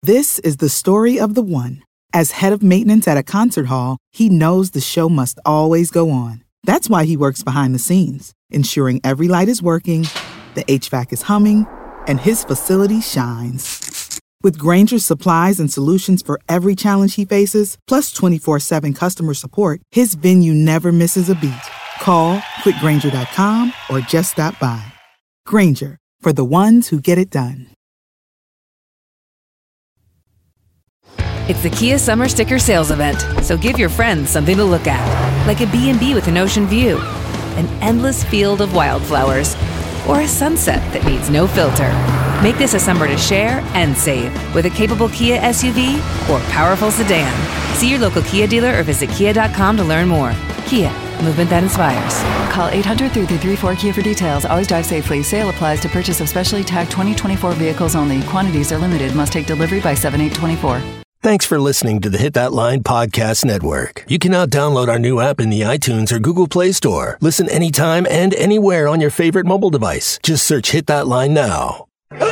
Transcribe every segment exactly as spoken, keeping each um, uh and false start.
This is the story of the one. As head of maintenance at a concert hall, he knows the show must always go on. That's why he works behind the scenes, ensuring every light is working, the H V A C is humming, and his facility shines. With Grainger's supplies and solutions for every challenge he faces, plus twenty-four seven customer support, his venue never misses a beat. Call quick grainger dot com or just stop by. Grainger, for the ones who get it done. It's the Kia Summer Sticker Sales Event, so give your friends something to look at, like a B and B with an ocean view, an endless field of wildflowers, or a sunset that needs no filter. Make this a summer to share and save with a capable Kia S U V or powerful sedan. See your local Kia dealer or visit kia dot com to learn more. Kia, movement that inspires. Call eight hundred, three three three, four K I A for details. Always drive safely. Sale applies to purchase of specially tagged twenty twenty-four vehicles only. Quantities are limited. Must take delivery by seven eight twenty-four. Thanks for listening to the Hit That Line Podcast Network. You can now download our new app in the iTunes or Google Play Store. Listen anytime and anywhere on your favorite mobile device. Just search Hit That Line now.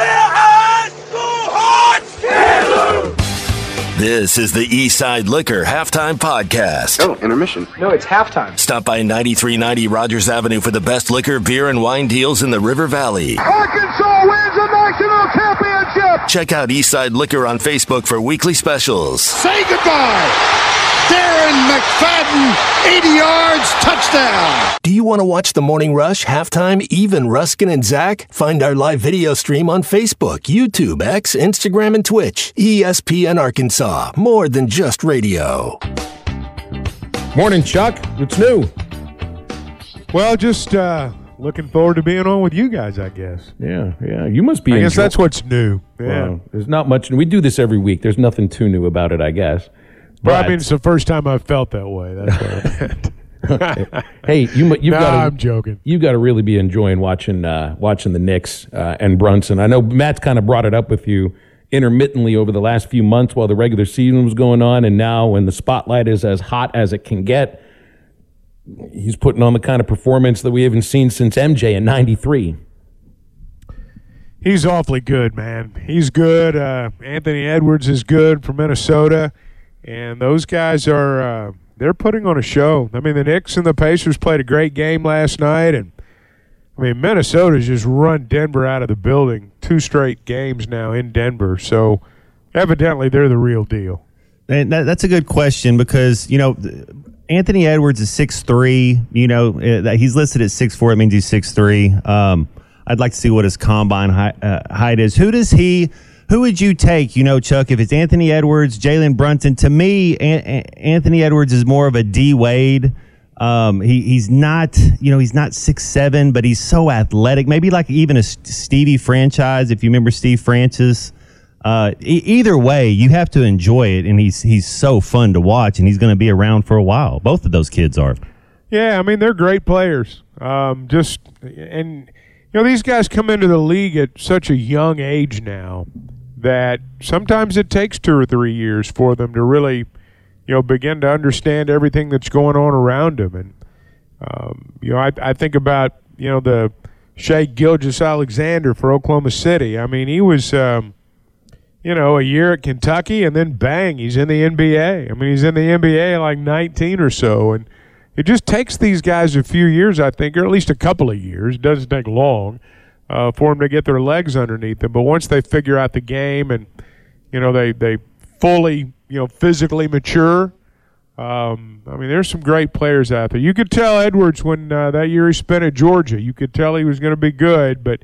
This is the Eastside Liquor Halftime Podcast. Oh, intermission. No, it's halftime. Stop by ninety-three ninety Rogers Avenue for the best liquor, beer, and wine deals in the River Valley. Arkansas wins the national championship. Check out Eastside Liquor on Facebook for weekly specials. Say goodbye. Darren McFadden, eighty yards, touchdown. Do you want to watch the Morning Rush, Halftime, Even, Ruskin, and Zach? Find our live video stream on Facebook, YouTube, X, Instagram, and Twitch. E S P N Arkansas, more than just radio. Morning, Chuck. What's new? Well, just uh, looking forward to being on with you guys, I guess. Yeah, yeah. You must be. I guess enjoy- that's what's new. Yeah. Well, there's not much. We do this every week. There's nothing too new about it, I guess. But, but I mean, it's the first time I've felt that way. That's what I meant. Okay. Hey, you, you've no, got. I'm joking. You've got to really be enjoying watching uh, watching the Knicks uh, and Brunson. I know Matt's kind of brought it up with you intermittently over the last few months while the regular season was going on, and now when the spotlight is as hot as it can get, he's putting on the kind of performance that we haven't seen since M J in ninety-three. He's awfully good, man. He's good. Uh, Anthony Edwards is good from Minnesota, and those guys are uh, they're putting on a show. I mean, the Knicks and the Pacers played a great game last night, and I mean, Minnesota's just run Denver out of the building two straight games now in Denver. So evidently they're the real deal. And that, that's a good question because, you know, Anthony Edwards is six three. You know, uh, he's listed at six four. It means he's six three. Um, I'd like to see what his combine height, uh, height is. Who does he – who would you take, you know, Chuck, if it's Anthony Edwards, Jalen Brunson? To me, a- a- Anthony Edwards is more of a D. Wade. Um, he he's not, you know, he's not six seven, but he's so athletic. Maybe like even a Stevie Franchise, if you remember Steve Francis. Uh, e- either way, you have to enjoy it, and he's he's so fun to watch, and he's going to be around for a while. Both of those kids are. Yeah, I mean, they're great players. Um, just and you know, these guys come into the league at such a young age now that sometimes it takes two or three years for them to really, you know, begin to understand everything that's going on around them. And, um, you know, I, I think about, you know, the Shai Gilgeous-Alexander for Oklahoma City. I mean, he was, um, you know, a year at Kentucky, and then bang, he's in the N B A. I mean, he's in the N B A like nineteen or so. And it just takes these guys a few years, I think, or at least a couple of years. It doesn't take long uh, for them to get their legs underneath them. But once they figure out the game and, you know, they, they fully, you know, physically mature, um, I mean, there's some great players out there. You could tell Edwards when uh, that year he spent at Georgia, you could tell he was going to be good. But,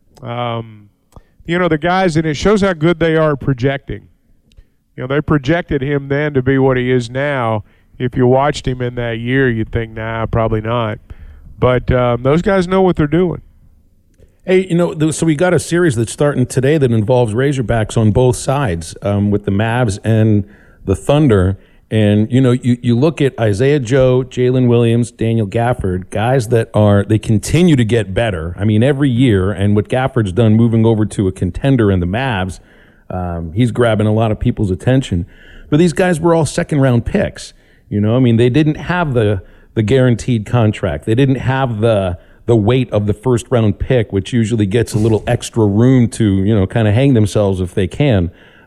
um, you know, the guys, and it shows how good they are projecting. You know, they projected him then to be what he is now. If you watched him in that year, you'd think, nah, probably not. But um, those guys know what they're doing. Hey, you know, so we got a series that's starting today that involves Razorbacks on both sides um, with the Mavs and the Thunder. And, you know, you, you look at Isaiah Joe, Jalen Williams, Daniel Gafford, guys that are, they continue to get better. I mean, every year. And what Gafford's done moving over to a contender in the Mavs, um, he's grabbing a lot of people's attention. But these guys were all second round picks. You know, I mean, they didn't have the, the guaranteed contract. They didn't have the, the weight of the first round pick, which usually gets a little extra room to, you know, kind of hang themselves if they can.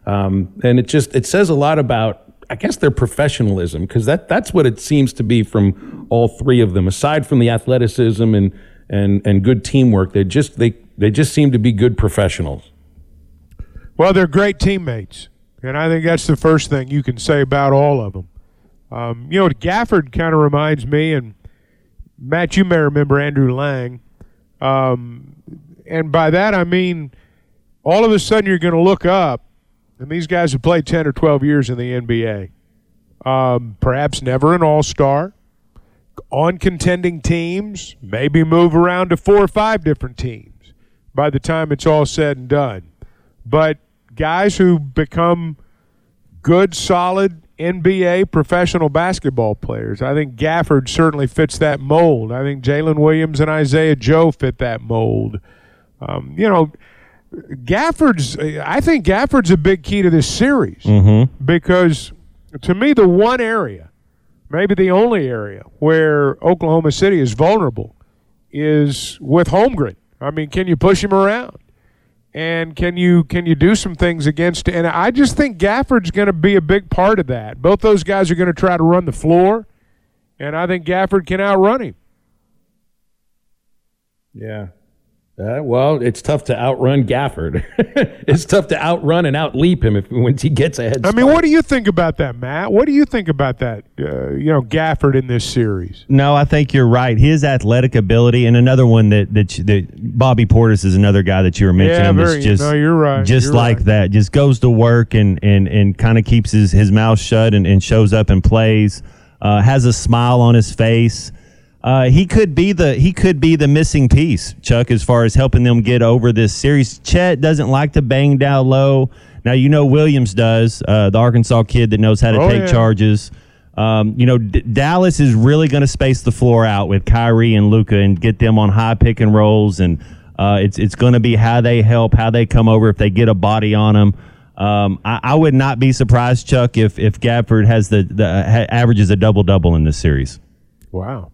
Um, and it just, it says a lot about, I guess, their professionalism, because that, that's what it seems to be from all three of them. Aside from the athleticism and, and, and good teamwork, they just, they, they just seem to be good professionals. Well, they're great teammates, and I think that's the first thing you can say about all of them. Um, you know, Gafford kind of reminds me, and Matt, you may remember Andrew Lang, um, and by that I mean all of a sudden you're going to look up, and these guys have played ten or twelve years in the N B A. Um, perhaps never an all-star, on contending teams, maybe move around to four or five different teams by the time it's all said and done. But guys who become good, solid N B A professional basketball players. I think Gafford certainly fits that mold. I think Jalen Williams and Isaiah Joe fit that mold. Um, you know, Gafford's, I think Gafford's a big key to this series Mm-hmm. because to me the one area, maybe the only area where Oklahoma City is vulnerable is with Holmgren. I mean, can you push him around? And can you can you do some things against – and I just think Gafford's going to be a big part of that. Both those guys are going to try to run the floor, and I think Gafford can outrun him. Yeah. Uh, well, it's tough to outrun Gafford. It's tough to outrun and outleap him if once he gets ahead. I mean, what do you think about that, Matt? What do you think about that, uh, you know, Gafford in this series? No, I think you're right. His athletic ability, and another one that that, that Bobby Portis is another guy that you were mentioning. Yeah, very, just, no, you're right. Just you're like right. that, just goes to work and and, and kind of keeps his, his mouth shut and, and shows up and plays. Uh, has a smile on his face. Uh, he could be the he could be the missing piece, Chuck, as far as helping them get over this series. Chet doesn't like to bang down low. Now, you know Williams does, uh, the Arkansas kid that knows how to oh, take yeah. charges. Um, you know, D- Dallas is really going to space the floor out with Kyrie and Luka and get them on high pick and rolls, and uh, it's it's going to be how they help, how they come over if they get a body on them. Um, I, I would not be surprised, Chuck, if if Gafford has the, the uh, ha- averages a double double in this series. Wow.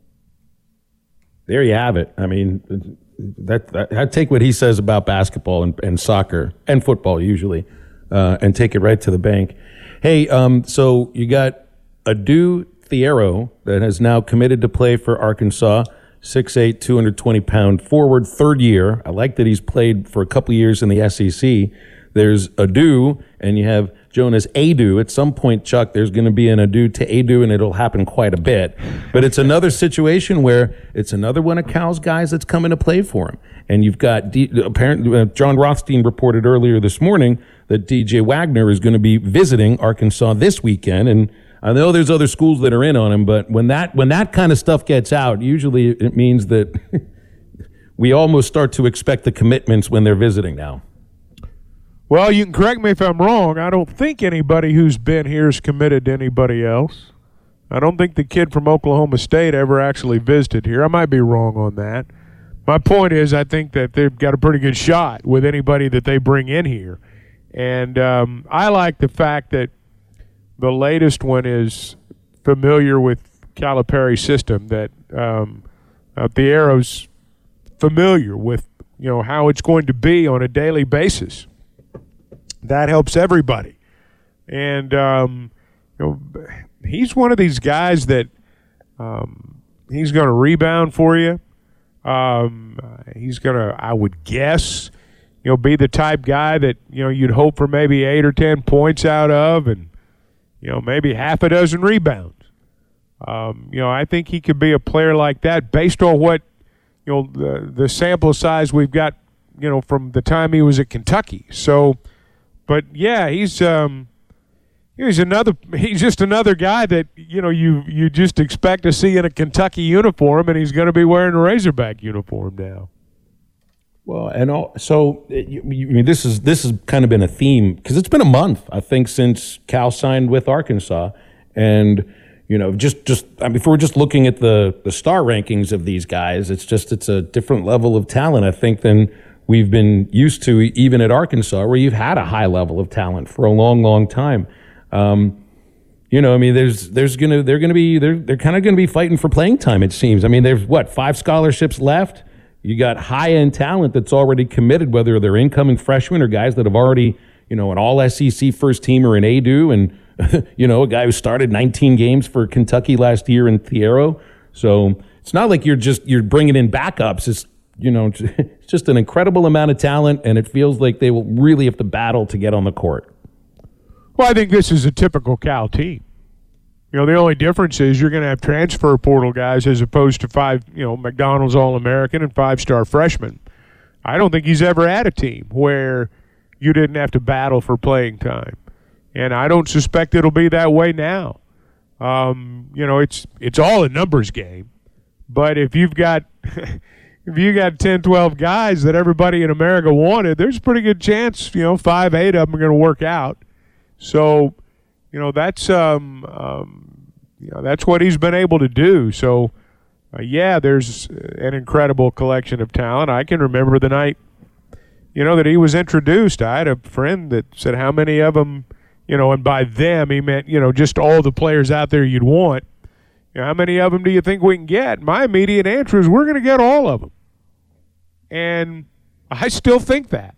There you have it. I mean, that, that I take what he says about basketball and, and soccer and football usually, uh, and take it right to the bank. Hey, um, so you got Adu Thiero that has now committed to play for Arkansas, six eight, two hundred twenty pound forward, third year. I like that he's played for a couple years in the S E C. There's Adu, and you have Jonas Adu. At some point, Chuck, there's going to be an Adu to Adu, and it'll happen quite a bit. But it's another situation where it's another one of Cal's guys that's coming to play for him. And you've got, D, apparently, uh, John Rothstein reported earlier this morning that D J Wagner is going to be visiting Arkansas this weekend. And I know there's other schools that are in on him, but when that when that kind of stuff gets out, usually it means that we almost start to expect the commitments when they're visiting now. Well, you can correct me if I'm wrong. I don't think anybody who's been here is committed to anybody else. I don't think the kid from Oklahoma State ever actually visited here. I might be wrong on that. My point is I think that they've got a pretty good shot with anybody that they bring in here. And um, I like the fact that the latest one is familiar with Calipari's system, that um, uh, Thiero's familiar with, you know, how it's going to be on a daily basis. That helps everybody. And, um, you know, he's one of these guys that um, he's going to rebound for you. Um, he's going to, I would guess, you know, be the type guy that, you know, you'd hope for maybe eight or ten points out of and, you know, maybe half a dozen rebounds. Um, you know, I think he could be a player like that based on what, you know, the, the sample size we've got, you know, from the time he was at Kentucky. So, but yeah, he's um, he's another. He's just another guy that you know you you just expect to see in a Kentucky uniform, and he's going to be wearing a Razorback uniform now. Well, and all, so you, you, I mean, this is this has kind of been a theme because it's been a month, I think, since Cal signed with Arkansas, and you know, just just I mean, if we're just looking at the the star rankings of these guys, it's just it's a different level of talent, I think, than we've been used to even at Arkansas, where you've had a high level of talent for a long, long time. Um, you know, I mean, there's there's gonna they're gonna be they're they're kind of gonna be fighting for playing time. It seems. I mean, there's what five scholarships left. You got high end talent that's already committed, whether they're incoming freshmen or guys that have already you know, an all S E C first teamer in Adu, and, you know, a guy who started nineteen games for Kentucky last year in Thiero. So it's not like you're just, you're bringing in backups. It's, you know, it's just an incredible amount of talent, and it feels like they will really have to battle to get on the court. Well, I think this is a typical Cal team. You know, the only difference is you're going to have transfer portal guys as opposed to five, you know, McDonald's All-American and five-star freshmen. I don't think he's ever had a team where you didn't have to battle for playing time. And I don't suspect it'll be that way now. Um, you know, it's it's all a numbers game. But if you've got if you got ten, twelve guys that everybody in America wanted, there's a pretty good chance, you know, five, eight of them are going to work out. So, you know, that's um, um, you know, that's what he's been able to do. So, uh, yeah, there's an incredible collection of talent. I can remember the night, you know, that he was introduced. I had a friend that said, how many of them, you know, and by them he meant, you know, just all the players out there you'd want. You know, how many of them do you think we can get? My immediate answer is we're going to get all of them. And I still think that.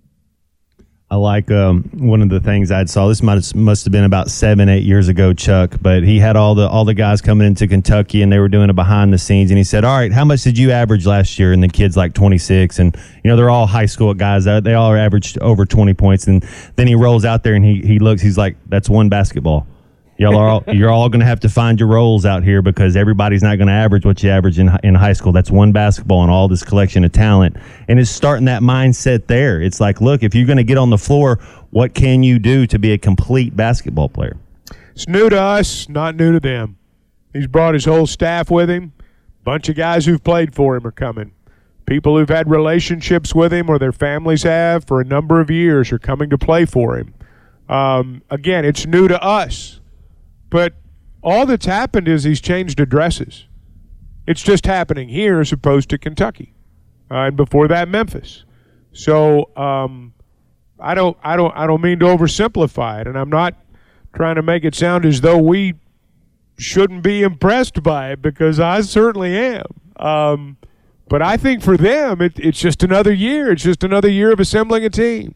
I like um, one of the things I saw. This might must have been about seven, eight years ago, Chuck. But he had all the all the guys coming into Kentucky, and they were doing it behind the scenes. And he said, "All right, how much did you average last year?" And the kid's like twenty-six, and you know they're all high school guys. They all averaged over twenty points. And then he rolls out there and he he looks. He's like, "That's one basketball. Y'all are all, you're all going to have to find your roles out here because everybody's not going to average what you average in in high school. That's one basketball and all this collection of talent." And it's starting that mindset there. It's like, look, if you're going to get on the floor, what can you do to be a complete basketball player? It's new to us, not new to them. He's brought his whole staff with him. A bunch of guys who've played for him are coming. People who've had relationships with him or their families have for a number of years are coming to play for him. Um, again, it's new to us. But all that's happened is he's changed addresses. It's just happening here as opposed to Kentucky, uh, and before that, Memphis. So um, I don't, I don't, I don't mean to oversimplify it, and I'm not trying to make it sound as though we shouldn't be impressed by it because I certainly am. Um, but I think for them, it, it's just another year. It's just another year of assembling a team.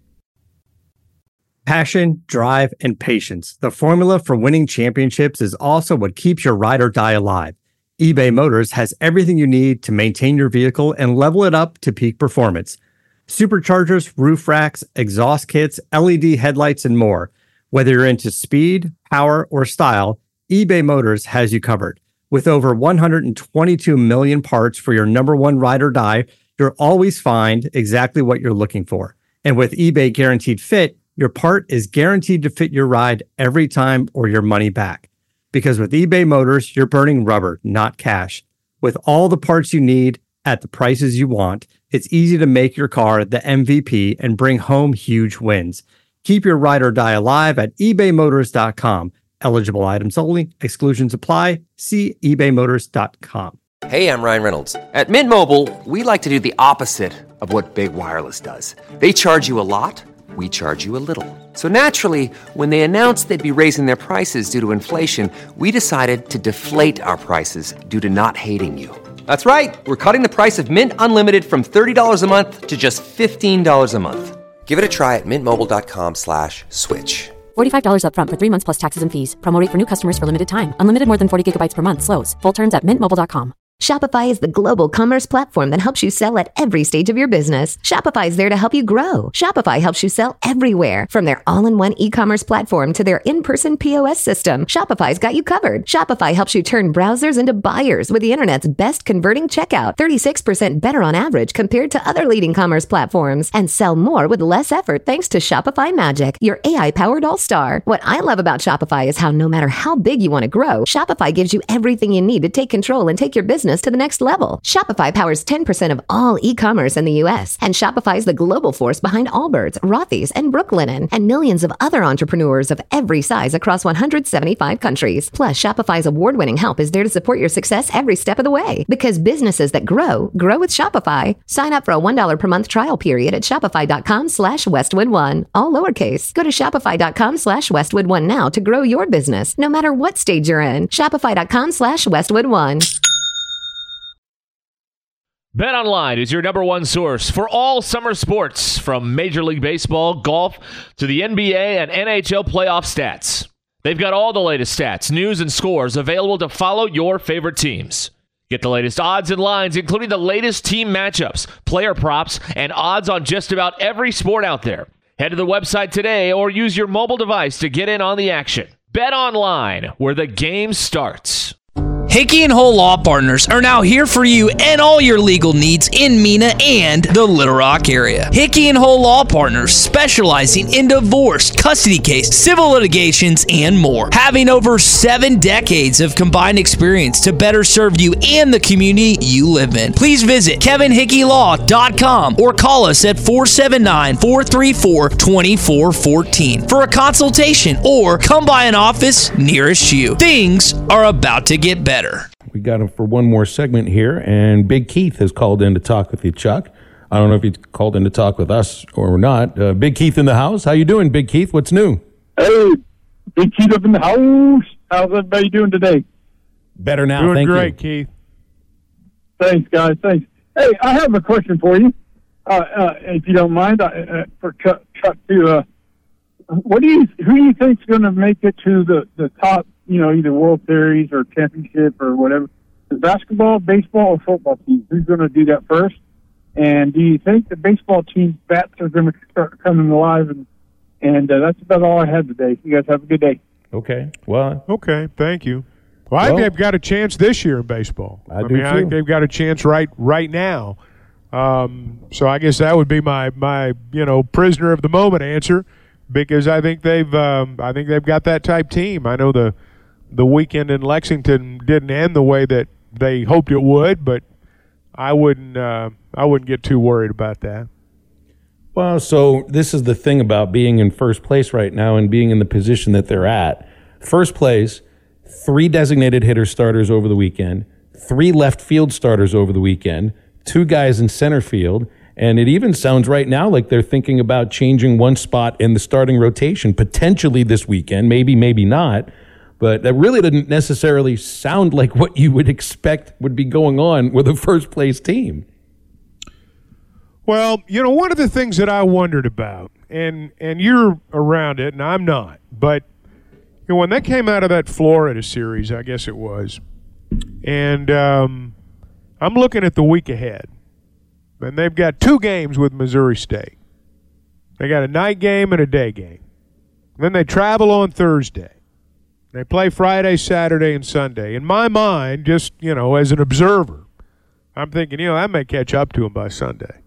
Passion, drive, and patience. The formula for winning championships is also what keeps your ride or die alive. eBay Motors has everything you need to maintain your vehicle and level it up to peak performance. Superchargers, roof racks, exhaust kits, L E D headlights, and more. Whether you're into speed, power, or style, eBay Motors has you covered. With over one hundred twenty-two million parts for your number one ride or die, you'll always find exactly what you're looking for. And with eBay Guaranteed Fit, your part is guaranteed to fit your ride every time or your money back. Because with eBay Motors, you're burning rubber, not cash. With all the parts you need at the prices you want, it's easy to make your car the M V P and bring home huge wins. Keep your ride or die alive at ebay motors dot com. Eligible items only. Exclusions apply. See ebay motors dot com. Hey, I'm Ryan Reynolds. At Mint Mobile, we like to do the opposite of what Big Wireless does. They charge you a lot. We charge you a little. So naturally, when they announced they'd be raising their prices due to inflation, we decided to deflate our prices due to not hating you. That's right. We're cutting the price of Mint Unlimited from thirty dollars a month to just fifteen dollars a month. Give it a try at mintmobile.com slash switch. forty-five dollars up front for three months plus taxes and fees. Promo rate for new customers for limited time. Unlimited more than forty gigabytes per month slows. Full terms at mint mobile dot com. Shopify is the global commerce platform that helps you sell at every stage of your business. Shopify is there to help you grow. Shopify helps you sell everywhere, from their all-in-one e-commerce platform to their in-person P O S system. Shopify's got you covered. Shopify helps you turn browsers into buyers with the internet's best converting checkout, thirty-six percent better on average compared to other leading commerce platforms, and sell more with less effort thanks to Shopify Magic, your A I-powered all-star. What I love about Shopify is how no matter how big you want to grow, Shopify gives you everything you need to take control and take your business to the next level. Shopify powers ten percent of all e-commerce in the U S, and Shopify is the global force behind Allbirds, Rothy's, and Brooklinen, and millions of other entrepreneurs of every size across one hundred seventy-five countries. Plus, Shopify's award-winning help is there to support your success every step of the way. Because businesses that grow, grow with Shopify. Sign up for a one dollar per month trial period at shopify.com slash Westwood One. All lowercase. Go to shopify.com slash Westwood One now to grow your business, no matter what stage you're in. Shopify.com slash Westwood One. BetOnline is your number one source for all summer sports, from Major League Baseball, golf, to the N B A and N H L playoff stats. They've got all the latest stats, news, and scores available to follow your favorite teams. Get the latest odds and lines, including the latest team matchups, player props, and odds on just about every sport out there. Head to the website today or use your mobile device to get in on the action. BetOnline, where the game starts. Hickey and Hull Law Partners are now here for you and all your legal needs in Mena and the Little Rock area. Hickey and Hull Law Partners, specializing in divorce, custody case, civil litigations, and more. Having over seven decades of combined experience to better serve you and the community you live in. Please visit kevin hickey law dot com or call us at four seven nine, four three four, two four one four for a consultation, or come by an office nearest you. Things are about to get better. We got him for one more segment here, and Big Keith has called in to talk with you, Chuck. I don't know if he's called in to talk with us or not. Uh, Big Keith in the house. How you doing, Big Keith? What's new? Hey, Big Keith up in the house. How's everybody doing today? Better now, doing thank great, you. Keith. Thanks, guys. Thanks. Hey, I have a question for you, uh, uh, if you don't mind, uh, uh, for Chuck, Chuck to. Uh, what do you? Who do you think's going to make it to the, the top? You know, either World Series or championship or whatever. The basketball, baseball, or football team? Who's going to do that first? And do you think the baseball team bats are going to start coming alive? And and uh, that's about all I had today. You guys have a good day. Okay. Well. Okay. Thank you. Well, I think Well- they've got a chance this year in baseball. I do mean, I think too. they've got a chance right right now. Um, so I guess that would be my my you know prisoner of the moment answer, because I think they've um, I think they've got that type team. I know the the weekend in Lexington didn't end the way that they hoped it would, but I wouldn't uh, I wouldn't get too worried about that. Well, so this is the thing about being in first place right now and being in the position that they're at. First place, three designated hitter starters over the weekend, three left field starters over the weekend, two guys in center field, and it even sounds right now like they're thinking about changing one spot in the starting rotation, potentially this weekend, maybe, maybe not. But that really didn't necessarily sound like what you would expect would be going on with a first place team. Well, you know, one of the things that I wondered about, and and you're around it, and I'm not, but you know, when they came out of that Florida series, I guess it was, and um, I'm looking at the week ahead, and they've got two games with Missouri State. They got a night game and a day game. Then they travel on Thursday. They play Friday, Saturday, and Sunday. In my mind, just, you know, as an observer, I'm thinking, you know, that may catch up to them by Sunday.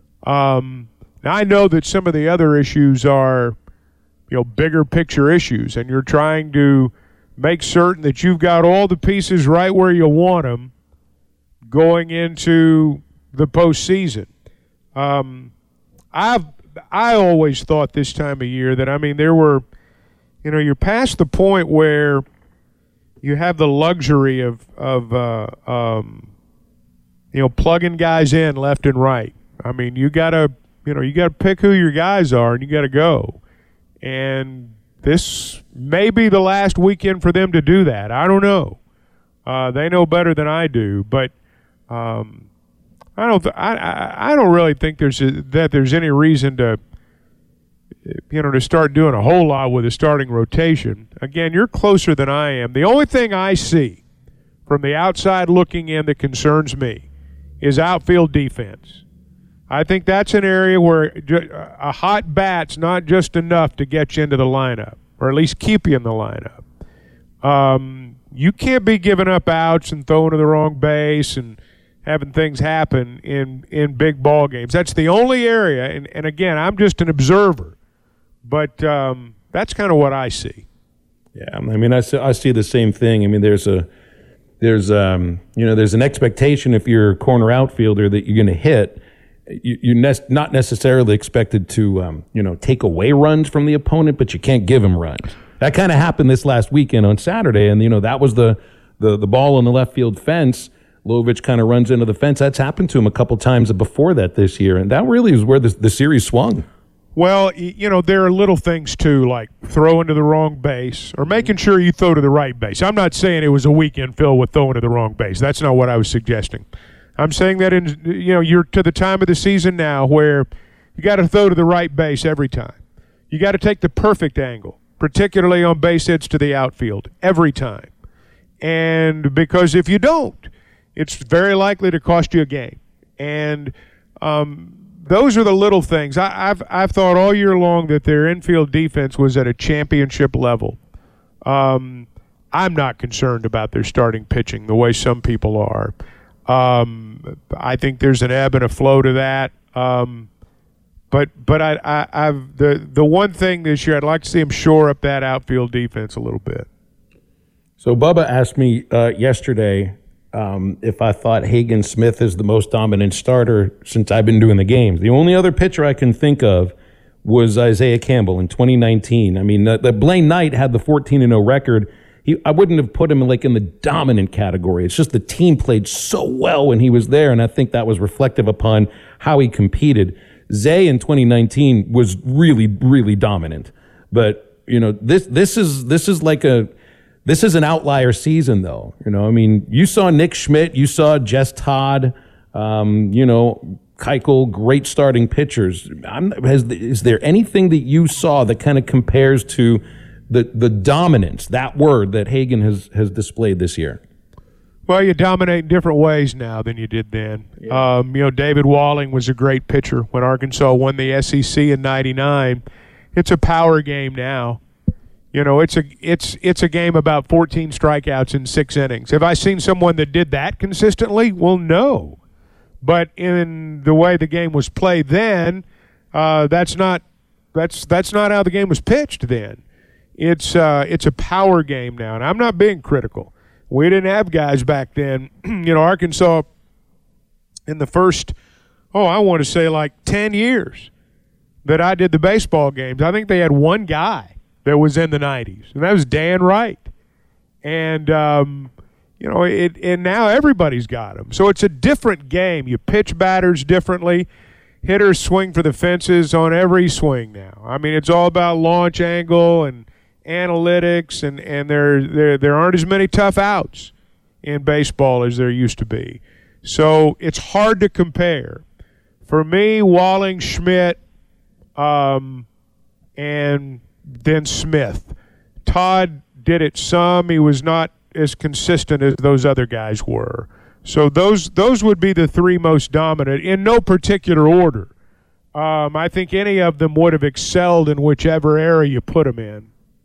Um, now, I know that some of the other issues are, you know, bigger picture issues, and you're trying to make certain that you've got all the pieces right where you want them going into the postseason. Um, I've I always thought this time of year that, I mean, there were, you know, you're past the point where you have the luxury of, of uh, um, you know, plugging guys in left and right. I mean, you got to, you know, you got to pick who your guys are, and you got to go. And this may be the last weekend for them to do that. I don't know. Uh, they know better than I do, but um, I don't. Th- I, I I don't really think there's a, that there's any reason to, you know, to start doing a whole lot with a starting rotation. Again, you're closer than I am. The only thing I see from the outside looking in that concerns me is outfield defense. I think that's an area where a hot bat's not just enough to get you into the lineup, or at least keep you in the lineup. Um, you can't be giving up outs and throwing to the wrong base and having things happen in, in big ball games. That's the only area, and, and again, I'm just an observer. But um, that's kind of what I see. Yeah, I mean, I see, I see the same thing. I mean, there's a there's um you know there's an expectation if you're a corner outfielder that you're going to hit. You, you're ne- not necessarily expected to um you know take away runs from the opponent, but you can't give them runs. That kind of happened this last weekend on Saturday, and you know that was the the the ball on the left field fence. Lovich kind of runs into the fence. That's happened to him a couple times before that this year, and that really is where the the series swung. Well, you know, there are little things, too, like throwing to the wrong base or making sure you throw to the right base. I'm not saying it was a weekend filled with throwing to the wrong base. That's not what I was suggesting. I'm saying that in, you know, you're to the time of the season now where you got to throw to the right base every time. You got to take the perfect angle, particularly on base hits to the outfield, every time. And because if you don't, it's very likely to cost you a game. And um, those are the little things. I, I've I've thought all year long that their infield defense was at a championship level. Um, I'm not concerned about their starting pitching the way some people are. Um, I think there's an ebb and a flow to that. Um, but but I, I I've the the one thing this year I'd like to see them shore up that outfield defense a little bit. So Bubba asked me uh, yesterday um, if I thought Hagen Smith is the most dominant starter since I've been doing the games. The only other pitcher I can think of was Isaiah Campbell in twenty nineteen. I mean, the, the Blaine Knight had the fourteen and oh record. He, I wouldn't have put him in like in the dominant category. It's just the team played so well when he was there, and I think that was reflective upon how he competed. Zay in twenty nineteen was really, really dominant. But you know, this this is this is like a this is an outlier season, though. You know, I mean, you saw Nick Schmidt, you saw Jess Todd, um, you know, Keuchel, great starting pitchers. I'm, has, is there anything that you saw that kind of compares to the the dominance, that word that Hagen has has displayed this year? Well, you dominate in different ways now than you did then. Yeah. Um, you know, David Walling was a great pitcher when Arkansas won the S E C in ninety-nine. It's a power game now. You know, it's a it's it's a game about fourteen strikeouts in six innings. Have I seen someone that did that consistently? Well, no. But in the way the game was played then, uh, that's not that's that's not how the game was pitched then. It's uh, it's a power game now, and I'm not being critical. We didn't have guys back then. You know, Arkansas in the first, oh, I want to say like ten years that I did the baseball games, I think they had one guy that was in the nineties, and that was Dan Wright. And, um, you know, it, and now everybody's got him. So it's a different game. You pitch batters differently. Hitters swing for the fences on every swing now. I mean, it's all about launch angle and analytics, and, and there, there there aren't as many tough outs in baseball as there used to be. So it's hard to compare. For me, Walling, Schmidt, um, and then Smith. Todd did it some. He was not as consistent as those other guys were. So those those would be the three most dominant in no particular order. Um, I think any of them would have excelled in whichever area you put them in.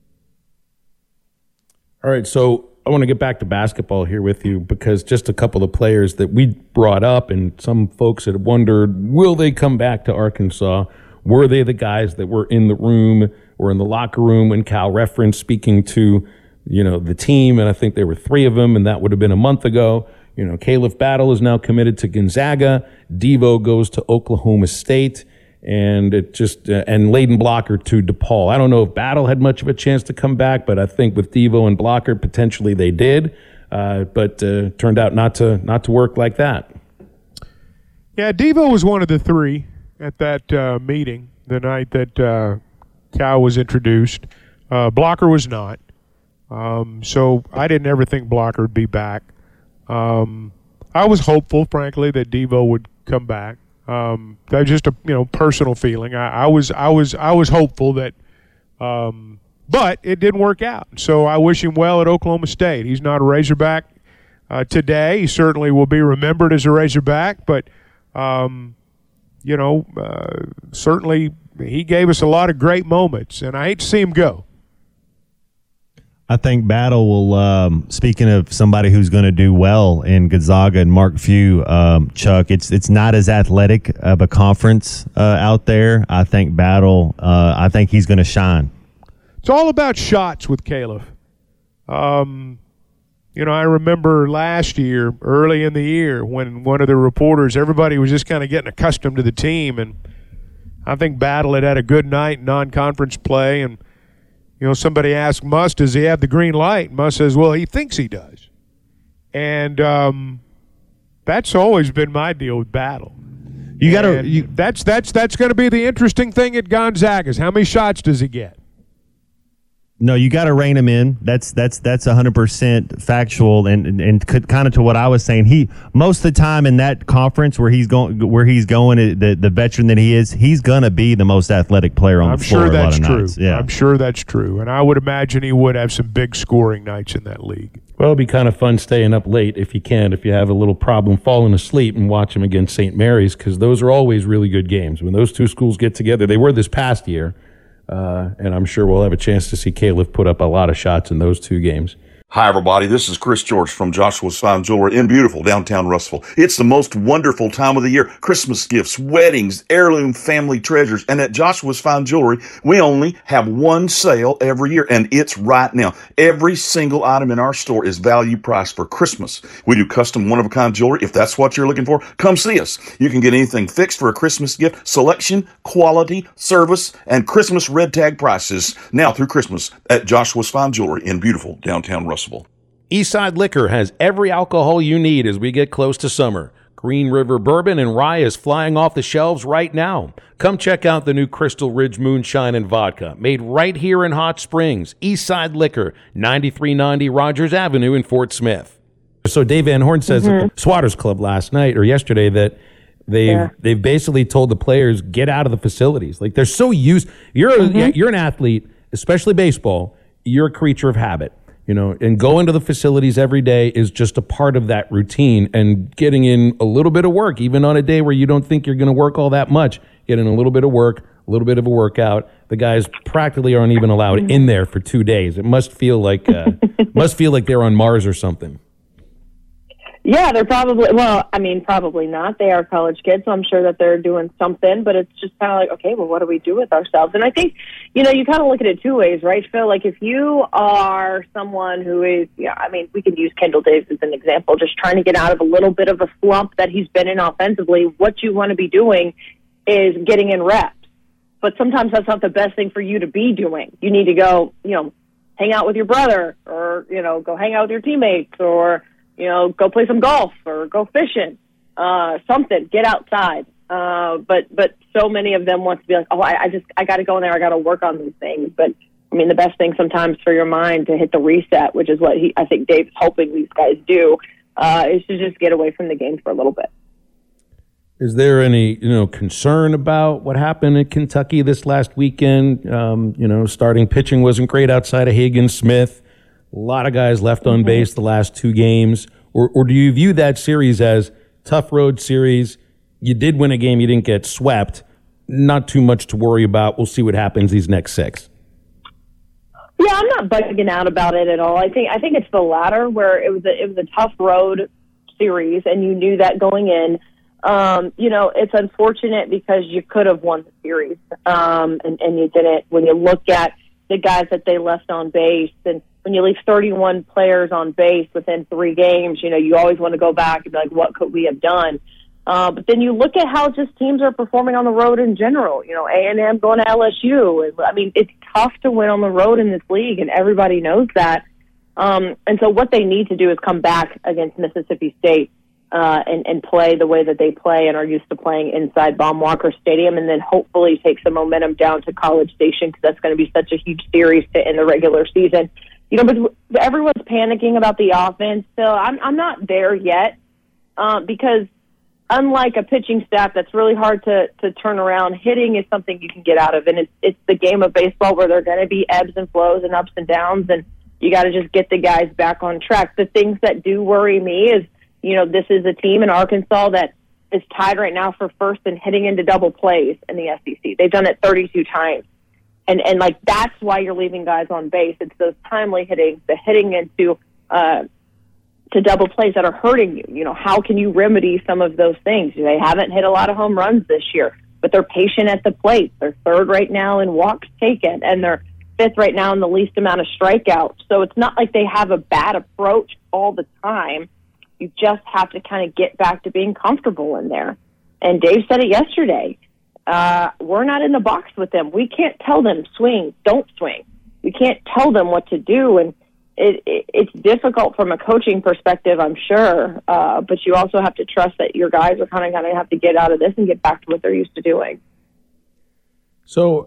All right, so I want to get back to basketball here with you because just a couple of players that we brought up and some folks had wondered, will they come back to Arkansas? Were they the guys that were in the room or in the locker room when Cal referenced speaking to, you know, the team? And I think there were three of them, and that would have been a month ago. You know, Caleb Battle is now committed to Gonzaga. Devo goes to Oklahoma State. And it just uh, and Layden Blocker to DePaul. I don't know if Battle had much of a chance to come back, but I think with Devo and Blocker, potentially they did. Uh, but uh, turned out not to not to work like that. Yeah, Devo was one of the three at that uh, meeting the night that uh, Cal was introduced. Uh, Blocker was not. Um, so I didn't ever think Blocker would be back. Um, I was hopeful, frankly, that Devo would come back. Um, that was just a you know personal feeling. I, I was I was I was hopeful that, um, but it didn't work out. So I wish him well at Oklahoma State. He's not a Razorback uh, today. He certainly will be remembered as a Razorback, but um, you know uh, certainly he gave us a lot of great moments, and I hate to see him go. I think Battle will, um, speaking of somebody who's going to do well in Gonzaga and Mark Few, um, Chuck, it's it's not as athletic of a conference uh, out there. I think Battle, uh, I think he's going to shine. It's all about shots with Caleb. Um, you know, I remember last year, early in the year, when one of the reporters, everybody was just kind of getting accustomed to the team, and I think Battle had had a good night in non-conference play, and you know, somebody asked Muss, does he have the green light? Muss says, well, he thinks he does. And um, that's always been my deal with Battle. You got to. You, that's that's that's going to be the interesting thing at Gonzaga is how many shots does he get? No, you got to rein him in. That's that's that's one hundred percent factual, and and, and kind of to what I was saying. He most of the time in that conference where he's going, where he's going, the the veteran that he is, he's gonna be the most athletic player on I'm the floor. Sure that's a lot of true. nights. Yeah, I'm sure that's true, and I would imagine he would have some big scoring nights in that league. Well, it'd be kind of fun staying up late if you can, if you have a little problem falling asleep and watch them against Saint Mary's, because those are always really good games. When those two schools get together, they were this past year. Uh, and I'm sure we'll have a chance to see Caleb put up a lot of shots in those two games. Hi, everybody. This is Chris George from Joshua's Fine Jewelry in beautiful downtown Russellville. It's the most wonderful time of the year. Christmas gifts, weddings, heirloom family treasures. And at Joshua's Fine Jewelry, we only have one sale every year, and it's right now. Every single item in our store is value priced for Christmas. We do custom one-of-a-kind jewelry. If that's what you're looking for, come see us. You can get anything fixed for a Christmas gift. Selection, quality, service, and Christmas red tag prices now through Christmas at Joshua's Fine Jewelry in beautiful downtown Russellville. Eastside Liquor has every alcohol you need as we get close to summer. Green River Bourbon and Rye is flying off the shelves right now. Come check out the new Crystal Ridge Moonshine and Vodka, made right here in Hot Springs. Eastside Liquor, ninety-three ninety Rogers Avenue in Fort Smith. So Dave Van Horn says mm-hmm. at the Swatters Club last night or yesterday that they've yeah. they've basically told the players, get out of the facilities. Like they're so used. You're mm-hmm. a, you're an athlete, especially baseball. You're a creature of habit. You know, and going to the facilities every day is just a part of that routine, and getting in a little bit of work, even on a day where you don't think you're going to work all that much, get in a little bit of work, a little bit of a workout. The guys practically aren't even allowed in there for two days. It must feel like uh, must feel like they're on Mars or something. Yeah, they're probably, well, I mean, probably not. They are college kids, so I'm sure that they're doing something, but it's just kind of like, okay, well, what do we do with ourselves? And I think, you know, you kind of look at it two ways, right, Phil? Like, if you are someone who is, yeah, I mean, we can use Kendall Davis as an example, just trying to get out of a little bit of a slump that he's been in offensively, what you want to be doing is getting in reps. But sometimes that's not the best thing for you to be doing. You need to go, you know, hang out with your brother, or, you know, go hang out with your teammates, or, you know, go play some golf or go fishing, uh, something, get outside. Uh, but, but so many of them want to be like, oh, I, I just, I got to go in there. I got to work on these things. But I mean, the best thing sometimes for your mind to hit the reset, which is what he, I think Dave's hoping these guys do, uh, is to just get away from the game for a little bit. Is there any, you know, concern about what happened in Kentucky this last weekend? Um, you know, starting pitching wasn't great outside of Higgins, Smith. A lot of guys left on base the last two games. Or, or do you view that series as tough road series? You did win a game, you didn't get swept. Not too much to worry about. We'll see what happens these next six. Yeah, I'm not bugging out about it at all. I think I think it's the latter, where it was a, it was a tough road series, and you knew that going in. Um, you know, it's unfortunate because you could have won the series, um, and, and you didn't. When you look at the guys that they left on base, and when you leave thirty-one players on base within three games, you know, you always want to go back and be like, what could we have done? Uh, but then you look at how just teams are performing on the road in general. You know, A and M going to L S U. And, I mean, it's tough to win on the road in this league, and everybody knows that. Um, and so what they need to do is come back against Mississippi State uh, and, and play the way that they play and are used to playing inside Baum-Walker Stadium, and then hopefully take some momentum down to College Station, because that's going to be such a huge series to end the regular season. You know, but everyone's panicking about the offense. So I'm I'm not there yet uh, because unlike a pitching staff that's really hard to, to turn around, hitting is something you can get out of. And it's, it's the game of baseball where there are going to be ebbs and flows and ups and downs, and you got to just get the guys back on track. The things that do worry me is, you know, this is a team in Arkansas that is tied right now for first and hitting into double plays in the S E C. They've done it thirty-two times. And, and like, that's why you're leaving guys on base. It's those timely hitting, the hitting into uh, to double plays that are hurting you. You know, how can you remedy some of those things? They haven't hit a lot of home runs this year, but they're patient at the plate. They're third right now in walks taken, and they're fifth right now in the least amount of strikeouts. So it's not like they have a bad approach all the time. You just have to kind of get back to being comfortable in there. And Dave said it yesterday. Uh, we're not in the box with them. We can't tell them swing, don't swing. We can't tell them what to do. And it, it, it's difficult from a coaching perspective, I'm sure. Uh, but you also have to trust that your guys are kind of going to have to get out of this and get back to what they're used to doing. So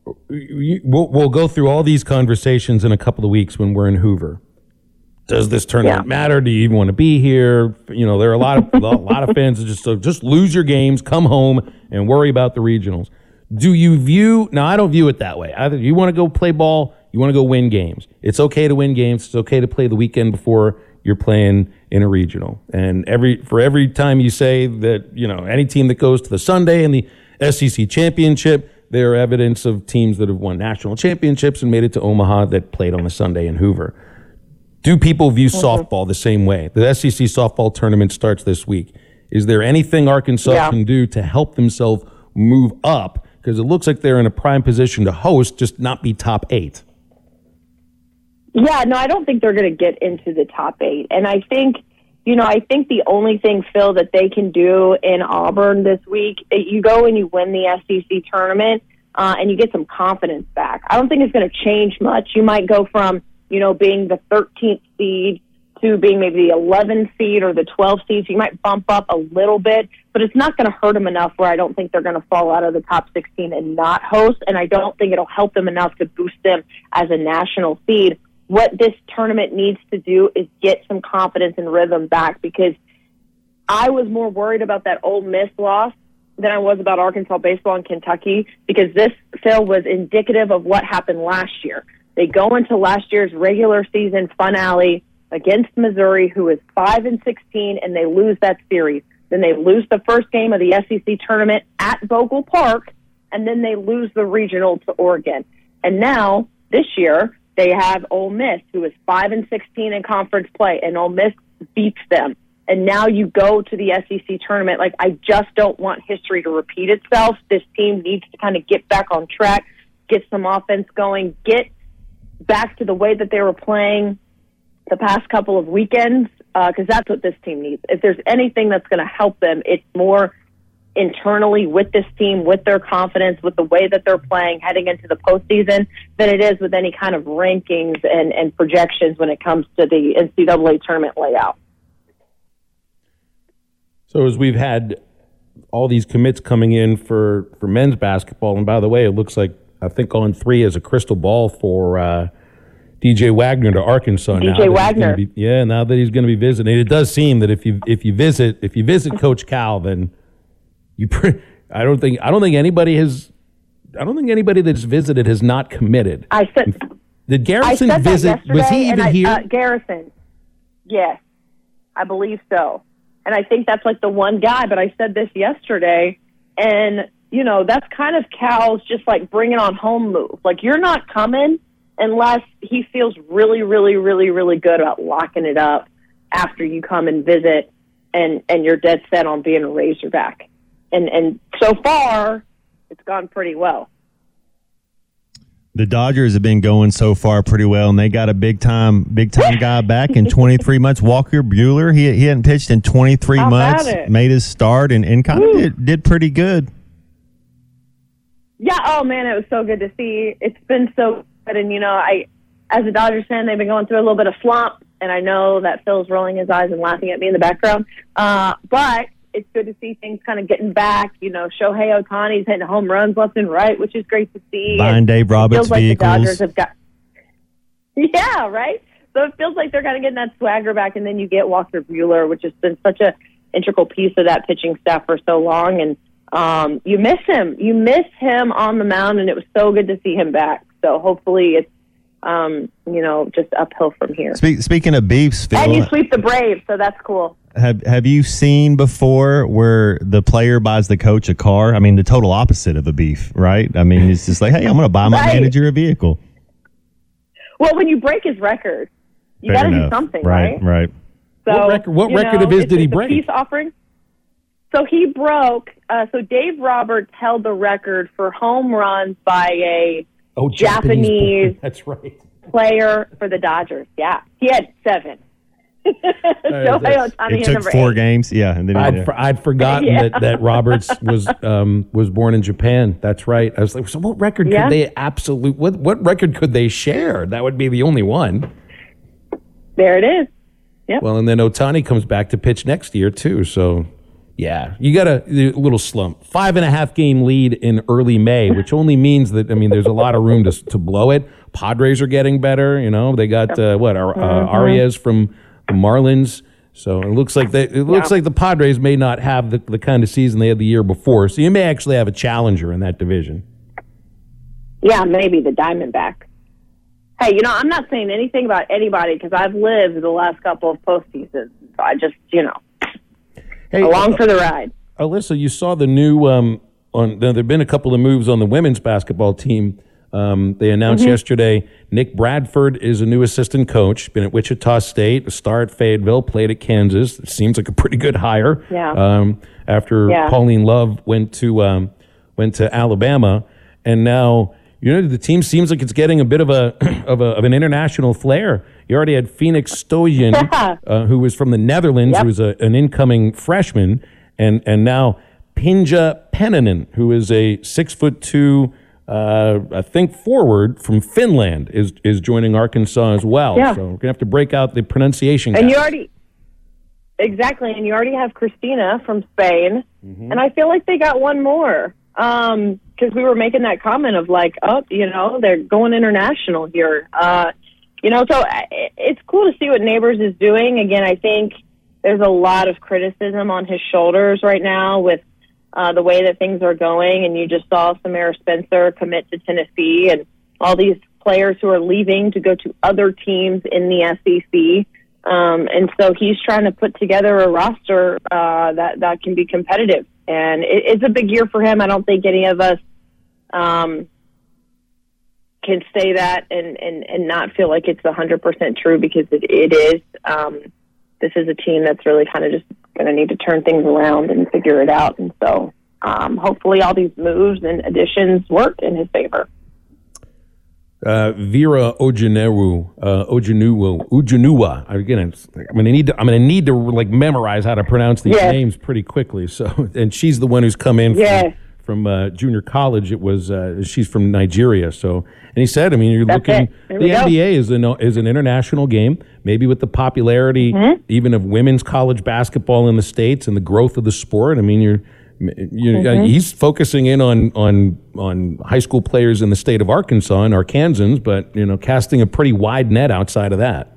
we'll, we'll go through all these conversations in a couple of weeks when we're in Hoover. Does this tournament yeah. matter? Do you even want to be here? You know, there are a lot of a lot of fans that just so just lose your games, come home, and worry about the regionals. Do you view? Now, I don't view it that way. Either you want to go play ball, you want to go win games. It's okay to win games. It's okay to play the weekend before you're playing in a regional. And every for every time you say that, you know, any team that goes to the Sunday and the S E C championship, there are evidence of teams that have won national championships and made it to Omaha that played on a Sunday in Hoover. Do people view mm-hmm. softball the same way? The S E C softball tournament starts this week. Is there anything Arkansas yeah. can do to help themselves move up? Because it looks like they're in a prime position to host, just not be top eight. Yeah, no, I don't think they're going to get into the top eight. And I think, you know, I think the only thing, Phil, that they can do in Auburn this week, you go and you win the S E C tournament uh, and you get some confidence back. I don't think it's going to change much. You might go from, you know, being the thirteenth seed to being maybe the eleventh seed or the twelfth seed. So you might bump up a little bit, but it's not going to hurt them enough where I don't think they're going to fall out of the top sixteen and not host. And I don't think it'll help them enough to boost them as a national seed. What this tournament needs to do is get some confidence and rhythm back, because I was more worried about that Ole Miss loss than I was about Arkansas baseball and Kentucky, because this, Phil, was indicative of what happened last year. They go into last year's regular season finale against Missouri, who is five and sixteen, and they lose that series. Then they lose the first game of the S E C tournament at Vogel Park, and then they lose the regional to Oregon. And now, this year, they have Ole Miss, who is five and sixteen in conference play, and Ole Miss beats them. And now you go to the S E C tournament. Like, I just don't want history to repeat itself. This team needs to kind of get back on track, get some offense going, get back to the way that they were playing the past couple of weekends, because uh, that's what this team needs. If there's anything that's going to help them, it's more internally with this team, with their confidence, with the way that they're playing heading into the postseason, than it is with any kind of rankings and, and projections when it comes to the N C double A tournament layout. So as we've had all these commits coming in for, for men's basketball, and by the way, it looks like I think on three is a crystal ball for uh, D J Wagner to Arkansas. D J now Wagner, be, yeah. Now that he's going to be visiting, it does seem that if you if you visit if you visit Coach Cal, then you. Pre- I don't think I don't think anybody has. I don't think anybody that's visited has not committed. I said. Did Garrison I said visit? Was he even I, here? Uh, Garrison. Yes, I believe so. And I think that's like the one guy. But I said this yesterday, and. You know, that's kind of Cal's just like bring it on home move. Like, you're not coming unless he feels really, really, really, really good about locking it up after you come and visit, and, and you're dead set on being a Razorback. And and so far, it's gone pretty well. The Dodgers have been going so far pretty well, and they got a big time, big time guy back in twenty-three months. Walker Buehler, he he hadn't pitched in twenty-three How months, made his start, and, and kind of did, did pretty good. Yeah, oh, man, it was so good to see. It's been so good. And, you know, I, as a Dodgers fan, they've been going through a little bit of slump, and I know that Phil's rolling his eyes and laughing at me in the background. Uh, but it's good to see things kind of getting back. You know, Shohei Ohtani's hitting home runs left and right, which is great to see. Buying Dave Roberts like vehicles. The Dodgers have got, yeah, right? So it feels like they're kind of getting that swagger back, and then you get Walker Buehler, which has been such an integral piece of that pitching staff for so long. And Um, you miss him. You miss him on the mound, and it was so good to see him back. So hopefully it's, um, you know, just uphill from here. Speak, speaking of beefs, Phil, and you sweep the Braves, so that's cool. Have Have you seen before where the player buys the coach a car? I mean, the total opposite of a beef, right? I mean, it's just like, hey, I'm going to buy my right. manager a vehicle. Well, when you break his record, you got to do something, right? Right, right. So, what record, what record know, of his did he it's break? A peace offering. So he broke, uh, so Dave Roberts held the record for home runs by a oh, Japanese, Japanese that's right. player for the Dodgers. Yeah, he had seven. Uh, it took four eight. games, yeah. And then I'd, for, I'd forgotten yeah. that, that Roberts was um, was born in Japan. That's right. I was like, so what record yeah. could they absolute? What what record could they share? That would be the only one. There it is. Yep. Well, and then Ohtani comes back to pitch next year too. So Yeah, you got a, a little slump. Five and a half game lead in early May, which only means that, I mean, there's a lot of room to to blow it. Padres are getting better. You know, they got, uh, what, uh, Mm-hmm. Arias from the Marlins. So it looks like they, it looks Yeah. like the Padres may not have the, the kind of season they had the year before. So you may actually have a challenger in that division. Yeah, maybe the Diamondback. Hey, you know, I'm not saying anything about anybody because I've lived the last couple of postseasons. So I just, you know, Hey, along for the ride. Alyssa, you saw the new, um, on there have been a couple of moves on the women's basketball team. Um, they announced Mhm. yesterday Nick Bradford is a new assistant coach, been at Wichita State, a star at Fayetteville, played at Kansas. It seems like a pretty good hire. Yeah. Um, after Yeah. Pauline Love went to um, went to Alabama, and now you know the team seems like it's getting a bit of a of a of an international flair. You already had Phoenix Stojan, uh, who was from the Netherlands, Yep. who was a, an incoming freshman, and and now Pinja Pennanen, who is a six foot two. Uh, I think forward from Finland is is joining Arkansas as well. Yeah. So we're gonna have to break out the pronunciation. And guys. you already, exactly, and you already have Christina from Spain, Mm-hmm. and I feel like they got one more because we were making that comment of like, oh, you know, they're going international here. Uh, you know, so I- it's cool to see what Neighbors is doing. Again, I think there's a lot of criticism on his shoulders right now with uh, the way that things are going, and you just saw Samara Spencer commit to Tennessee and all these players who are leaving to go to other teams in the S E C. Um, and so he's trying to put together a roster uh, that, that can be competitive. And it, it's a big year for him. I don't think any of us um, can say that and, and, and not feel like it's one hundred percent true because it, it is. Um, this is a team that's really kind of just going to need to turn things around and figure it out. And so um, hopefully all these moves and additions work in his favor. Uh, Vera Ojenewu, uh, Ojenuwa, Ujenua. Again, I'm, I'm gonna need to. I'm gonna need to like memorize how to pronounce these Yes. names pretty quickly. So, and she's the one who's come in Yes. from, from uh, junior college. It was uh, she's from Nigeria. So, and he said, I mean, you're That's looking. it. There The we go. N B A is an is an international game. Maybe with the popularity Mhm. even of women's college basketball in the States and the growth of the sport. I mean, you're. You know, Mhm. he's focusing in on on on high school players in the state of Arkansas and Arkansans, but you know, casting a pretty wide net outside of that.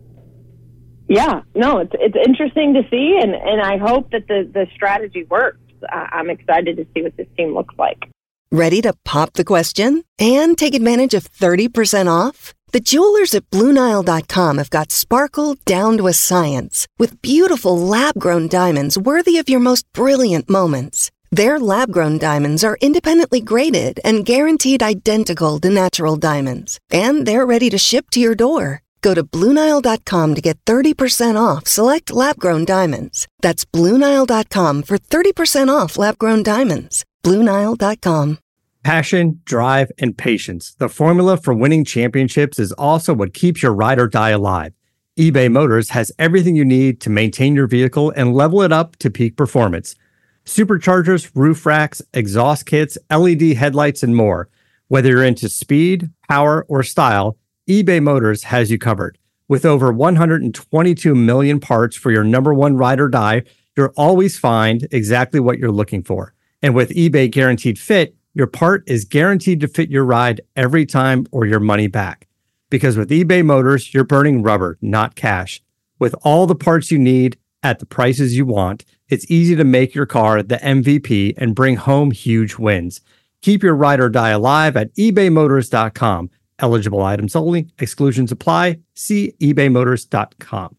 Yeah, no, it's it's interesting to see, and, and I hope that the, the strategy works. I, I'm excited to see what this team looks like. Ready to pop the question and take advantage of thirty percent off? The jewelers at Blue Nile dot com have got sparkle down to a science with beautiful lab-grown diamonds worthy of your most brilliant moments. Their lab-grown diamonds are independently graded and guaranteed identical to natural diamonds, and they're ready to ship to your door. Go to Blue Nile dot com to get thirty percent off select lab-grown diamonds. That's Blue Nile dot com for thirty percent off lab-grown diamonds. Blue Nile dot com. Passion, drive, and patience. The formula for winning championships is also what keeps your ride or die alive. eBay Motors has everything you need to maintain your vehicle and level it up to peak performance. Superchargers, roof racks, exhaust kits, L E D headlights, and more. Whether you're into speed, power, or style, eBay Motors has you covered. With over one hundred twenty-two million parts for your number one ride or die, you'll always find exactly what you're looking for. And with eBay Guaranteed Fit, your part is guaranteed to fit your ride every time or your money back. Because with eBay Motors, you're burning rubber, not cash. With all the parts you need at the prices you want, it's easy to make your car the M V P and bring home huge wins. Keep your ride or die alive at ebay motors dot com. Eligible items only. Exclusions apply. See ebay motors dot com.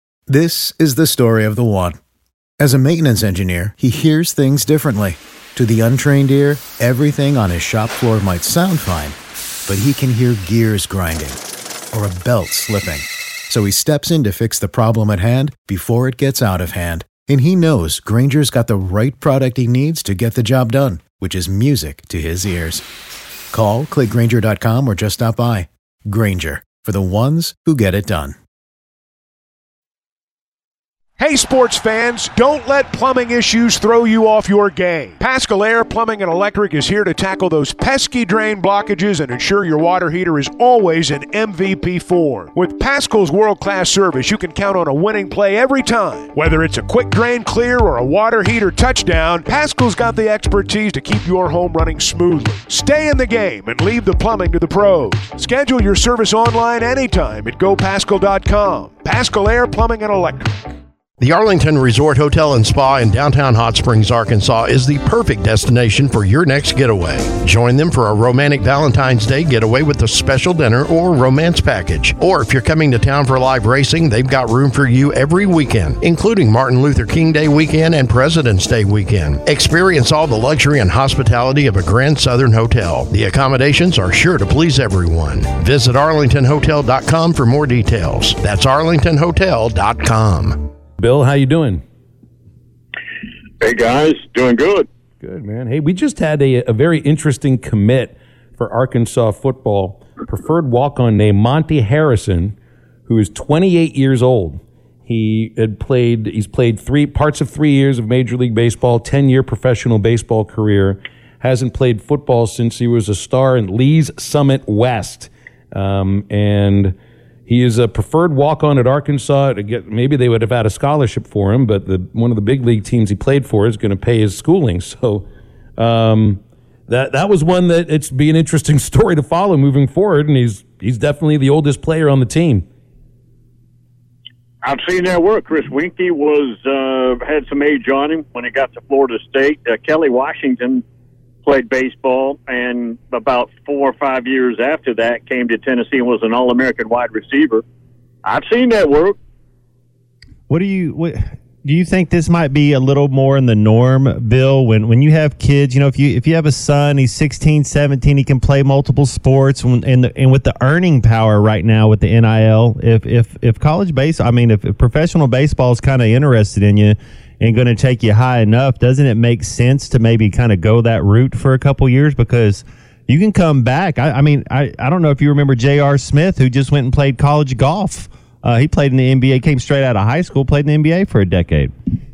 This is the story of the one. As a maintenance engineer, he hears things differently. To the untrained ear, everything on his shop floor might sound fine, but he can hear gears grinding or a belt slipping. So he steps in to fix the problem at hand before it gets out of hand. And he knows Grainger's got the right product he needs to get the job done, which is music to his ears. Call, click Grainger dot com, or just stop by. Grainger, for the ones who get it done. Hey, sports fans, don't let plumbing issues throw you off your game. Paschal Air Plumbing and Electric is here to tackle those pesky drain blockages and ensure your water heater is always in M V P form. With Paschal's world-class service, you can count on a winning play every time. Whether it's a quick drain clear or a water heater touchdown, Paschal's got the expertise to keep your home running smoothly. Stay in the game and leave the plumbing to the pros. Schedule your service online anytime at go paschal dot com. Paschal Air Plumbing and Electric. The Arlington Resort Hotel and Spa in downtown Hot Springs, Arkansas is the perfect destination for your next getaway. Join them for a romantic Valentine's Day getaway with a special dinner or romance package. Or if you're coming to town for live racing, they've got room for you every weekend, including Martin Luther King Day weekend and President's Day weekend. Experience all the luxury and hospitality of a Grand Southern hotel. The accommodations are sure to please everyone. Visit arlington hotel dot com for more details. That's arlington hotel dot com. Bill, how you doing? Hey, guys. Doing good. Good, man. Hey, we just had a, a very interesting commit for Arkansas football. Preferred walk-on named Monty Harrison, who is twenty-eight years old. He had played, he's played three parts of three years of Major League Baseball, ten-year professional baseball career. Hasn't played football since he was a star in Lee's Summit West. Um, and... He is a preferred walk-on at Arkansas. To get, maybe they would have had a scholarship for him, but the, one of the big league teams he played for is going to pay his schooling. So um, that that was one that it's be an interesting story to follow moving forward. And he's he's definitely the oldest player on the team. I've seen that work. Chris Winkie was uh, had some age on him when he got to Florida State. Uh, Kelly Washington played baseball, and about four or five years after that came to Tennessee and was an All-American wide receiver. I've seen that work. What do you what, do you think this might be a little more in the norm, Bill, when when you have kids, you know, if you if you have a son, he's sixteen, seventeen, he can play multiple sports, and and, and with the earning power right now with the N I L, if if if college base, I mean, if, if professional baseball is kind of interested in you and going to take you high enough, doesn't it make sense to maybe kind of go that route for a couple years? Because you can come back. I, I mean, I, I don't know if you remember J R. Smith, who just went and played college golf. Uh, he played in the N B A, came straight out of high school, played in the N B A for a decade.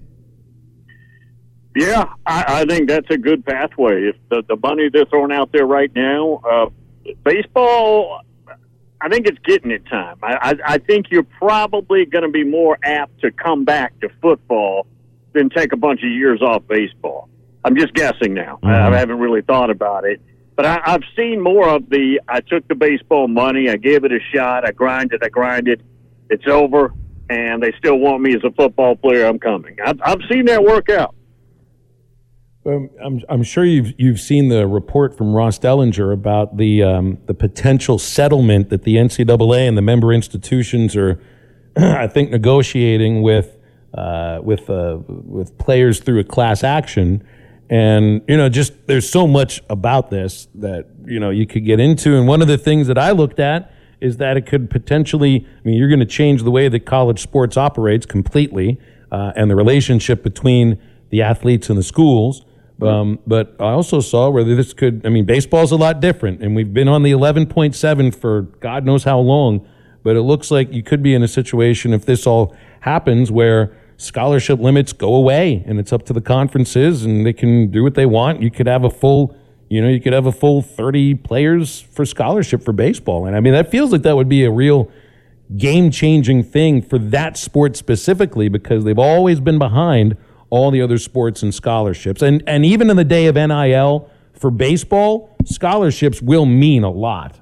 Yeah, I, I think that's a good pathway. If the, the money they're throwing out there right now, uh, baseball, I think it's getting it time. I, I, I think you're probably going to be more apt to come back to football than take a bunch of years off baseball. I'm just guessing now. Mm-hmm. I, I haven't really thought about it. But I, I've seen more of the, I took the baseball money, I gave it a shot, I grinded, I grinded, it's over, and they still want me as a football player, I'm coming. I've, I've seen that work out. Um, I'm, I'm sure you've you've seen the report from Ross Dellinger about the um, the potential settlement that the N C double A and the member institutions are, I think, negotiating with uh, with uh, with players through a class action. And, you know, just there's so much about this that, you know, you could get into. And one of the things that I looked at is that it could potentially, I mean, you're going to change the way that college sports operates completely, uh, and the relationship between the athletes and the schools. Um, but I also saw whether this could, I mean, baseball's a lot different, and we've been on the eleven point seven for God knows how long, but it looks like you could be in a situation, if this all happens, where scholarship limits go away and it's up to the conferences and they can do what they want. You could have a full, you know, you could have a full thirty players for scholarship for baseball. And I mean, that feels like that would be a real game-changing thing for that sport specifically, because they've always been behind all the other sports and scholarships. And and even in the day of N I L for baseball, scholarships will mean a lot.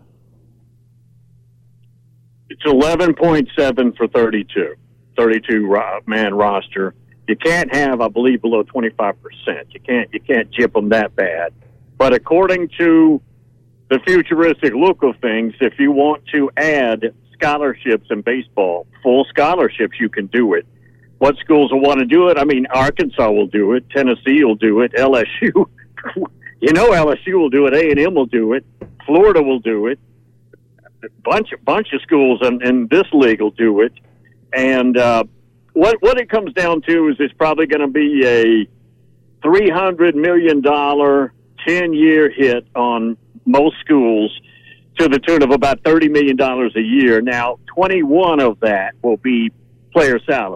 It's eleven point seven for thirty-two. thirty-two man roster. You can't have, I believe, below twenty-five percent. You can't you can't jip them that bad. But according to the futuristic look of things, if you want to add scholarships in baseball, full scholarships, you can do it. What schools will want to do it? I mean, Arkansas will do it. Tennessee will do it. L S U, you know, L S U will do it. A and M will do it. Florida will do it. A bunch, bunch of schools in, in this league will do it. And uh, what what it comes down to is it's probably going to be a three hundred million dollars ten-year hit on most schools to the tune of about thirty million dollars a year. Now, twenty-one of that will be player salaries.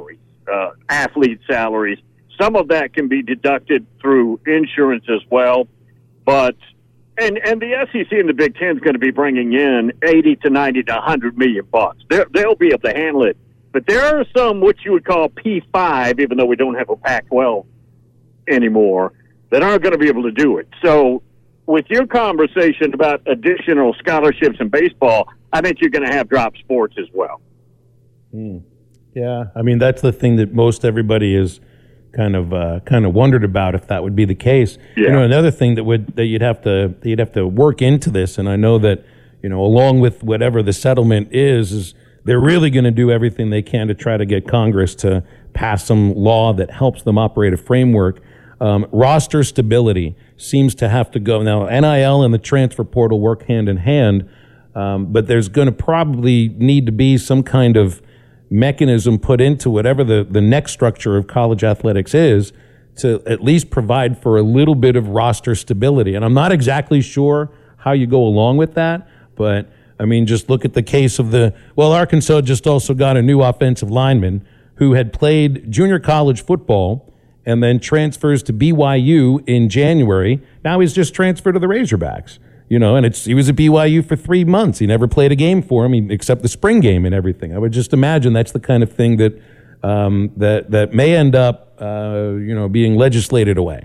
uh, athlete salaries. Some of that can be deducted through insurance as well. But and and the S E C and the Big Ten is going to be bringing in eighty to ninety to one hundred million bucks. They're, they'll be able to handle it. But there are some what you would call P five, even though we don't have a Pac twelve anymore, that aren't going to be able to do it. So with your conversation about additional scholarships in baseball, I think you're going to have drop sports as well. Hmm. Yeah, I mean, that's the thing that most everybody is kind of uh, kind of wondered about, if that would be the case. Yeah. You know, another thing that would that you'd have to that you'd have to work into this, and I know that, you know, along with whatever the settlement is, is they're really going to do everything they can to try to get Congress to pass some law that helps them operate a framework. Um, roster stability seems to have to go. Now, N I L and the transfer portal work hand in hand, um, but there's going to probably need to be some kind of mechanism put into whatever the, the next structure of college athletics is to at least provide for a little bit of roster stability. And I'm not exactly sure how you go along with that, but I mean, just look at the case of the, well, Arkansas just also got a new offensive lineman who had played junior college football and then transfers to B Y U in January. Now he's just transferred to the Razorbacks. You know, and it's he was at B Y U for three months. He never played a game for him, except the spring game and everything. I would just imagine that's the kind of thing that um, that that may end up, uh, you know, being legislated away.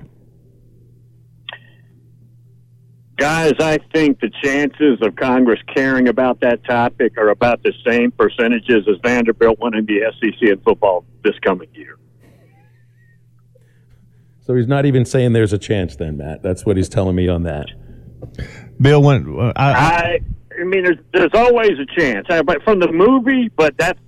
Guys, I think the chances of Congress caring about that topic are about the same percentages as Vanderbilt winning the S E C in football this coming year. So he's not even saying there's a chance then, Matt. That's what he's telling me on that. Bill, when uh, I, I, I mean, there's, there's always a chance, I, but from the movie. But that's.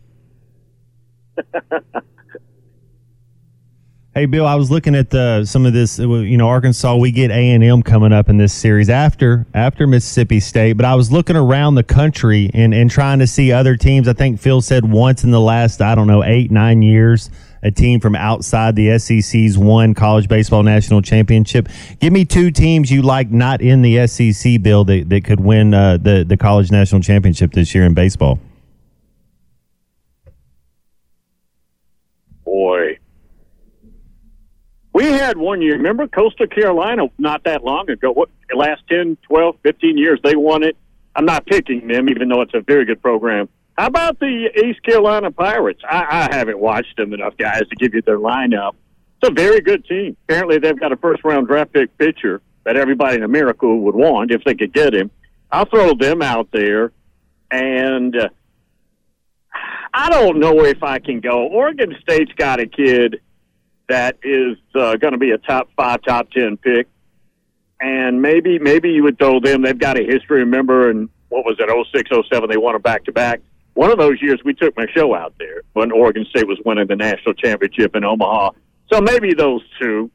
Hey, Bill, I was looking at the, some of this. You know, Arkansas, we get A and M coming up in this series after after Mississippi State. But I was looking around the country and and trying to see other teams. I think Phil said once in the last, I don't know, eight nine years, a team from outside the S E C's won college baseball national championship. Give me two teams you like not in the S E C, Bill, that, that could win uh, the, the college national championship this year in baseball. Boy. We had one year, remember Coastal Carolina not that long ago, what, the last ten, twelve, fifteen years, they won it. I'm not picking them, even though it's a very good program. How about the East Carolina Pirates? I, I haven't watched them enough, guys, to give you their lineup. It's a very good team. Apparently, they've got a first-round draft pick pitcher that everybody in America would want if they could get him. I'll throw them out there. And uh, I don't know if I can go. Oregon State's got a kid that is uh, going to be a top five, top ten pick. And maybe maybe you would throw them. They've got a history. Remember, in, what was it, oh six, oh seven, they won a back-to-back. One of those years, we took my show out there when Oregon State was winning the national championship in Omaha. So maybe those two.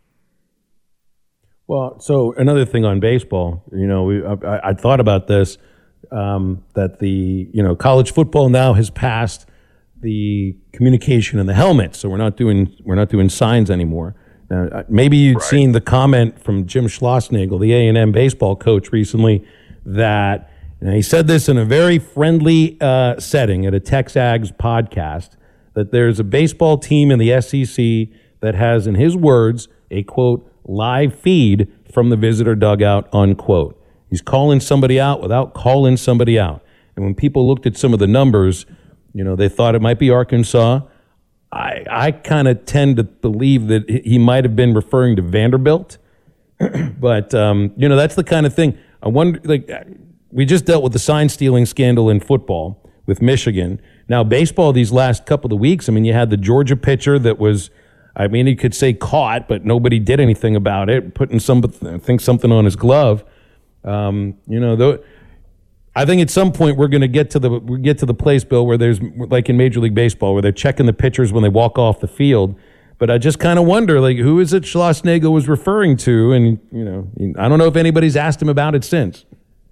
Well, so another thing on baseball, you know, we, I, I thought about this, um, that the, you know, college football now has passed the communication in the helmet, so we're not doing we're not doing signs anymore. Now, maybe you'd right. seen the comment from Jim Schlossnagle, the A and M baseball coach, recently, that you know, he said this in a very friendly uh, setting at a Texags podcast, that there's a baseball team in the S E C that has, in his words, a, quote, live feed from the visitor dugout, unquote. He's calling somebody out without calling somebody out. And when people looked at some of the numbers, you know, they thought it might be Arkansas. I I kind of tend to believe that he might have been referring to Vanderbilt. But, um, you know, that's the kind of thing. I wonder, like, we just dealt with the sign stealing scandal in football with Michigan. Now, baseball these last couple of weeks, I mean, you had the Georgia pitcher that was, I mean, you could say caught, but nobody did anything about it, putting some, I think something on his glove. Um, you know, though, I think at some point we're going to get to the we get to the place, Bill, where there's, like in Major League Baseball, where they're checking the pitchers when they walk off the field. But I just kind of wonder, like, who is it Schlossnagle was referring to? And, you know, I don't know if anybody's asked him about it since.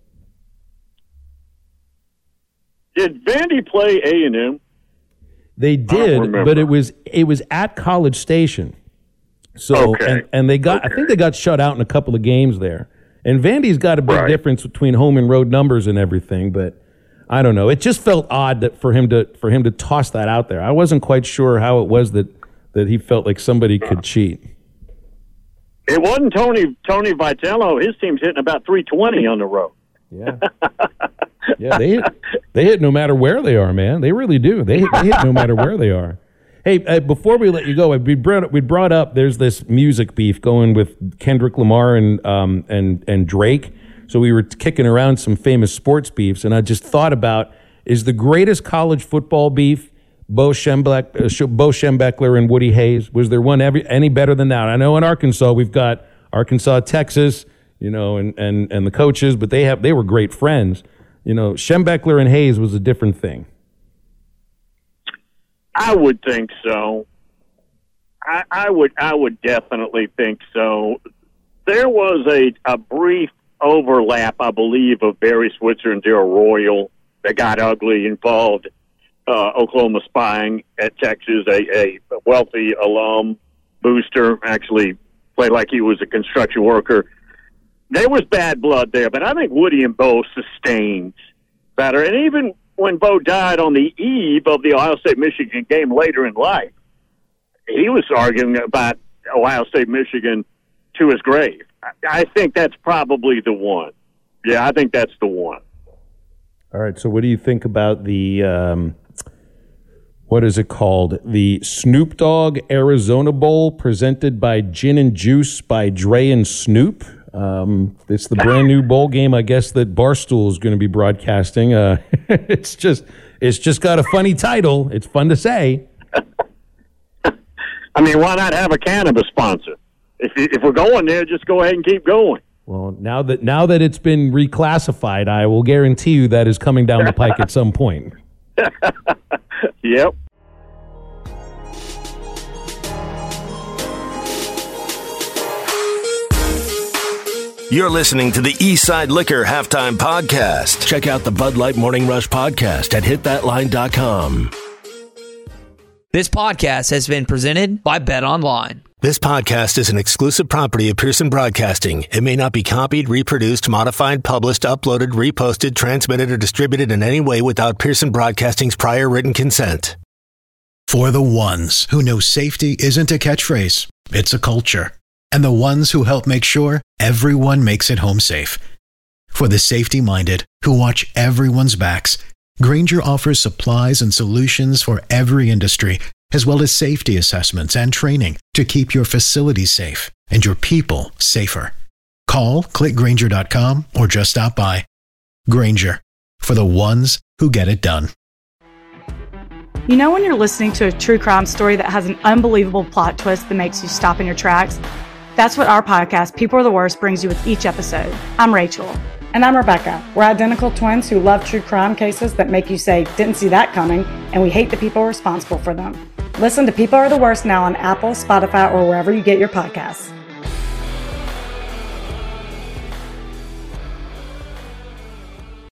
Did Vandy play A and M? They did, but it was it was at College Station. So okay. and, and they got okay. I think they got shut out in a couple of games there. And Vandy's got a big right. difference between home and road numbers and everything, but I don't know. It just felt odd that for him to for him to toss that out there. I wasn't quite sure how it was that that he felt like somebody could cheat. It wasn't Tony Tony Vitello. His team's hitting about three twenty on the road. Yeah. Yeah, they hit, they hit no matter where they are, man. They really do. They hit, they hit no matter where they are. Hey, uh, before we let you go, we brought we brought up there's this music beef going with Kendrick Lamar and um and and Drake. So we were kicking around some famous sports beefs, and I just thought about, is the greatest college football beef Bo Schembech, uh, Bo Schembechler and Woody Hayes? Was there one every, any better than that? I know in Arkansas we've got Arkansas, Texas, you know, and and and the coaches, but they have they were great friends. You know, Schembechler and Hayes was a different thing. I would think so. I, I would I would definitely think so. There was a, a brief overlap, I believe, of Barry Switzer and Darrell Royal that got ugly, involved uh, Oklahoma spying at Texas, a, a wealthy alum booster, actually played like he was a construction worker. There was bad blood there, but I think Woody and Bo sustained better. And even when Bo died on the eve of the Ohio State-Michigan game later in life, he was arguing about Ohio State-Michigan to his grave. I think that's probably the one. Yeah, I think that's the one. All right, so what do you think about the, um, what is it called? The Snoop Dogg Arizona Bowl presented by Gin and Juice by Dre and Snoop. Um, it's the brand new bowl game, I guess, that Barstool is going to be broadcasting. Uh, it's just, it's just got a funny title. It's fun to say. I mean, why not have a cannabis sponsor? If if we're going there, just go ahead and keep going. Well, now that now that it's been reclassified, I will guarantee you that is coming down the pike at some point. Yep. You're listening to the Eastside Liquor Halftime Podcast. Check out the Bud Light Morning Rush Podcast at hit that line dot com. This podcast has been presented by Bet Online. This podcast is an exclusive property of Pearson Broadcasting. It may not be copied, reproduced, modified, published, uploaded, reposted, transmitted, or distributed in any way without Pearson Broadcasting's prior written consent. For the ones who know safety isn't a catchphrase, it's a culture. And the ones who help make sure everyone makes it home safe. For the safety-minded who watch everyone's backs, Grainger offers supplies and solutions for every industry, as well as safety assessments and training to keep your facilities safe and your people safer. Call, click Grainger dot com, or just stop by. Grainger, for the ones who get it done. You know when you're listening to a true crime story that has an unbelievable plot twist that makes you stop in your tracks? That's what our podcast, People Are the Worst, brings you with each episode. I'm Rachel. And I'm Rebecca. We're identical twins who love true crime cases that make you say, didn't see that coming, and we hate the people responsible for them. Listen to People Are the Worst now on Apple, Spotify, or wherever you get your podcasts.